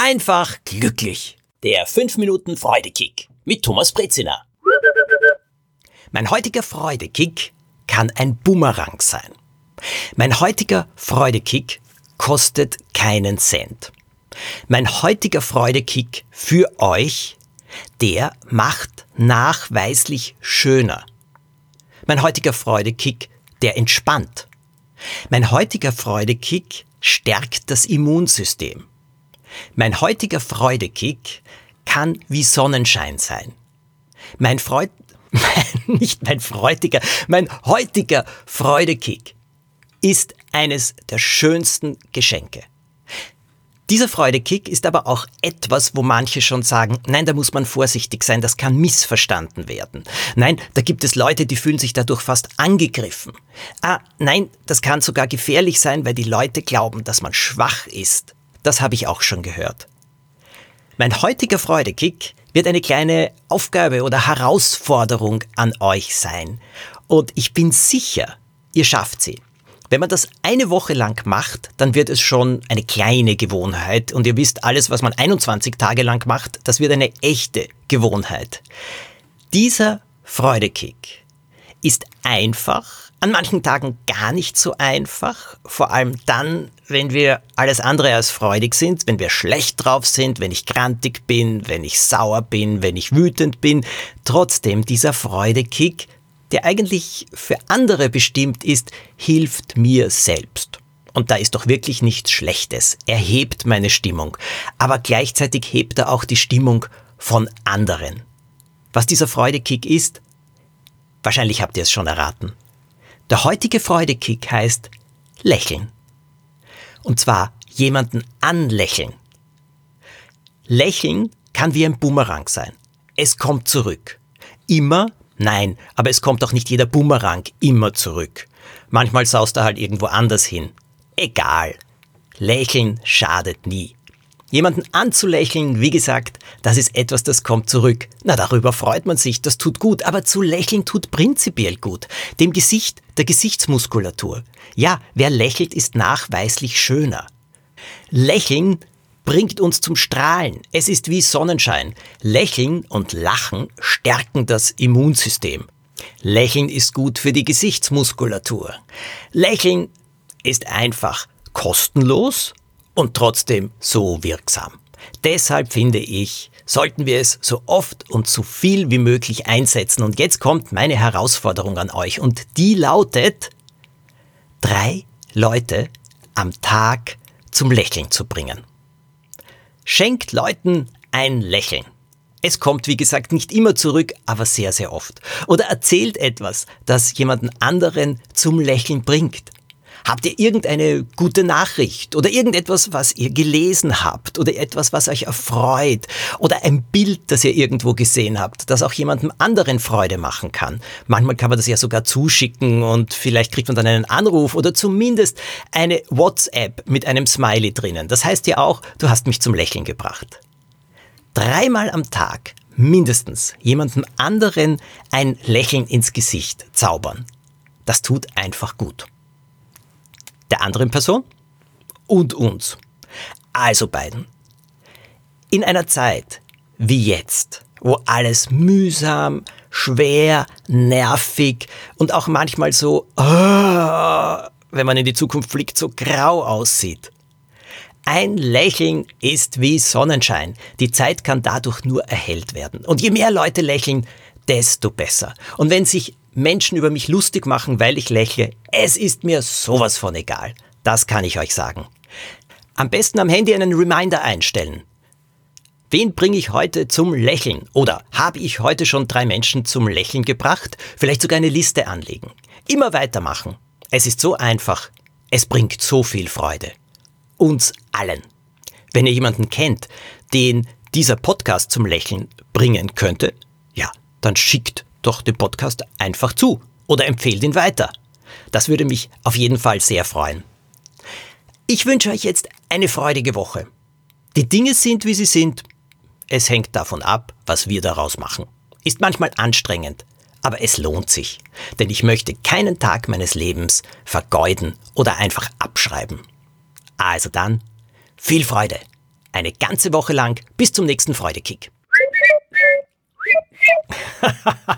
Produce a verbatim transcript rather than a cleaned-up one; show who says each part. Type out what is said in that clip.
Speaker 1: Einfach glücklich. Der fünf Minuten Freudekick mit Thomas Brezina. Mein heutiger Freudekick kann ein Bumerang sein. Mein heutiger Freudekick kostet keinen Cent. Mein heutiger Freudekick für euch, der macht nachweislich schöner. Mein heutiger Freudekick, der entspannt. Mein heutiger Freudekick stärkt das Immunsystem. Mein heutiger Freudekick kann wie Sonnenschein sein. Mein Freud, nicht mein freudiger, mein heutiger Freudekick ist eines der schönsten Geschenke. Dieser Freudekick ist aber auch etwas, wo manche schon sagen, nein, da muss man vorsichtig sein, das kann missverstanden werden. Nein, da gibt es Leute, die fühlen sich dadurch fast angegriffen. Ah, nein, das kann sogar gefährlich sein, weil die Leute glauben, dass man schwach ist. Das habe ich auch schon gehört. Mein heutiger Freudekick wird eine kleine Aufgabe oder Herausforderung an euch sein. Und ich bin sicher, ihr schafft sie. Wenn man das eine Woche lang macht, dann wird es schon eine kleine Gewohnheit. Und ihr wisst, alles, was man einundzwanzig Tage lang macht, das wird eine echte Gewohnheit. Dieser Freudekick ist einfach, an manchen Tagen gar nicht so einfach. Vor allem dann, wenn wir alles andere als freudig sind, wenn wir schlecht drauf sind, wenn ich grantig bin, wenn ich sauer bin, wenn ich wütend bin. Trotzdem, dieser Freudekick, der eigentlich für andere bestimmt ist, hilft mir selbst. Und da ist doch wirklich nichts Schlechtes. Er hebt meine Stimmung. Aber gleichzeitig hebt er auch die Stimmung von anderen. Was dieser Freudekick ist? Wahrscheinlich habt ihr es schon erraten. Der heutige Freudekick heißt lächeln. Und zwar jemanden anlächeln. Lächeln kann wie ein Bumerang sein. Es kommt zurück. Immer. Nein, aber es kommt auch nicht jeder Bumerang immer zurück. Manchmal saust er halt irgendwo anders hin. Egal. Lächeln schadet nie. Jemanden anzulächeln, wie gesagt, das ist etwas, das kommt zurück. Na, darüber freut man sich, das tut gut, aber zu lächeln tut prinzipiell gut. Dem Gesicht, der Gesichtsmuskulatur. Ja, wer lächelt, ist nachweislich schöner. Lächeln bringt uns zum Strahlen. Es ist wie Sonnenschein. Lächeln und Lachen stärken das Immunsystem. Lächeln ist gut für die Gesichtsmuskulatur. Lächeln ist einfach kostenlos und trotzdem so wirksam. Deshalb finde ich, sollten wir es so oft und so viel wie möglich einsetzen. Und jetzt kommt meine Herausforderung an euch und die lautet, drei Leute am Tag zum Lächeln zu bringen. Schenkt Leuten ein Lächeln. Es kommt, wie gesagt, nicht immer zurück, aber sehr, sehr oft. Oder erzählt etwas, das jemanden anderen zum Lächeln bringt. Habt ihr irgendeine gute Nachricht oder irgendetwas, was ihr gelesen habt oder etwas, was euch erfreut oder ein Bild, das ihr irgendwo gesehen habt, das auch jemandem anderen Freude machen kann? Manchmal kann man das ja sogar zuschicken und vielleicht kriegt man dann einen Anruf oder zumindest eine WhatsApp mit einem Smiley drinnen. Das heißt ja auch, du hast mich zum Lächeln gebracht. Dreimal am Tag mindestens jemandem anderen ein Lächeln ins Gesicht zaubern. Das tut einfach gut. Der anderen Person und uns. Also beiden. In einer Zeit wie jetzt, wo alles mühsam, schwer, nervig und auch manchmal so, oh, wenn man in die Zukunft blickt, so grau aussieht. Ein Lächeln ist wie Sonnenschein. Die Zeit kann dadurch nur erhellt werden. Und je mehr Leute lächeln, desto besser. Und wenn sich Menschen über mich lustig machen, weil ich lächle, es ist mir sowas von egal. Das kann ich euch sagen. Am besten am Handy einen Reminder einstellen. Wen bringe ich heute zum Lächeln? Oder habe ich heute schon drei Menschen zum Lächeln gebracht? Vielleicht sogar eine Liste anlegen. Immer weitermachen. Es ist so einfach. Es bringt so viel Freude. Uns allen. Wenn ihr jemanden kennt, den dieser Podcast zum Lächeln bringen könnte, ja, dann schickt doch den Podcast einfach zu oder empfehlt ihn weiter. Das würde mich auf jeden Fall sehr freuen. Ich wünsche euch jetzt eine freudige Woche. Die Dinge sind, wie sie sind. Es hängt davon ab, was wir daraus machen. Ist manchmal anstrengend, aber es lohnt sich. Denn ich möchte keinen Tag meines Lebens vergeuden oder einfach abschreiben. Also dann, viel Freude. Eine ganze Woche lang bis zum nächsten Freudekick.